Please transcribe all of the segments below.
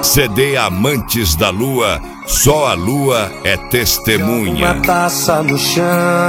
CD Amantes da Lua, só a lua é testemunha. Uma taça no chão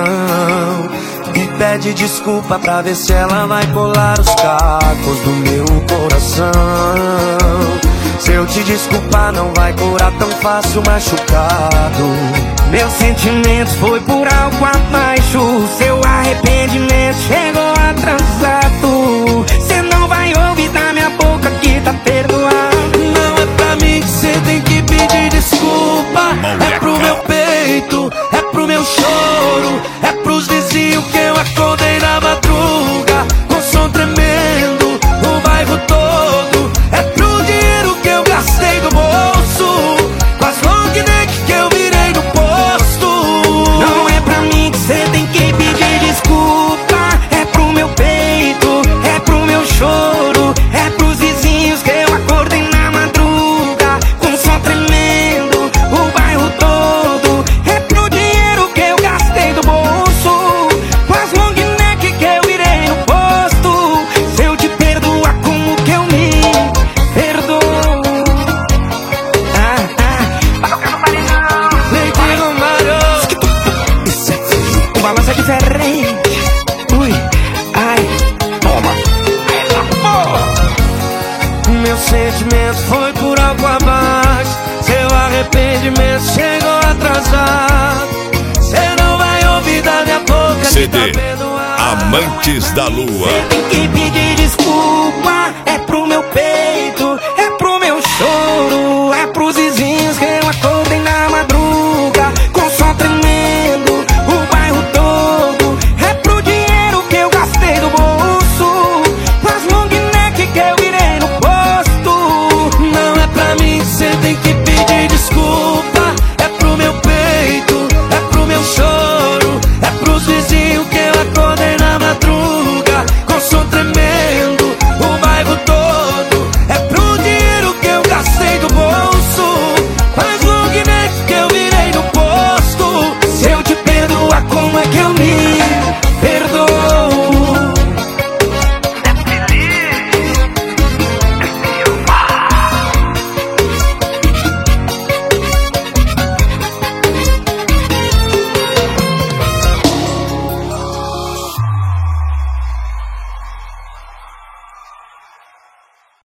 e pede desculpa pra ver se ela vai colar os cacos do meu coração. Se eu te desculpar não vai curar tão fácil machucado. Meu sentimento foi por algo abaixo. Seu arrependimento chegou atrasado. Cê não vai ouvir da minha boca que tá perdoado. Não é pra mim que cê tem que pedir desculpa. É pro meu peito, é pro meu choro, é pros vizinhos que eu acordei na madruga com som tremendo, o bairro todo. É pro dinheiro que eu gastei do bolso, com as long neck que eu virei no posto. Não é pra mim que cê tem que pedir desculpa. É pro meu peito, é pro meu choro, é pros vizinhos que eu acordei na madruga com som tremendo, o bairro todo. É pro dinheiro que eu gastei do bolso, com as long neck que eu virei no posto. Se eu te perdoar, como que eu me perdoo? Leite Romário, o balanço é diferente. Ui, ai, toma. Meu sentimento foi por algo abaixo. Seu arrependimento chegou atrasado. Cê não vai ouvir da minha boca CD que tá perdoado. Amantes da Lua. Cê tem que pedir desculpa.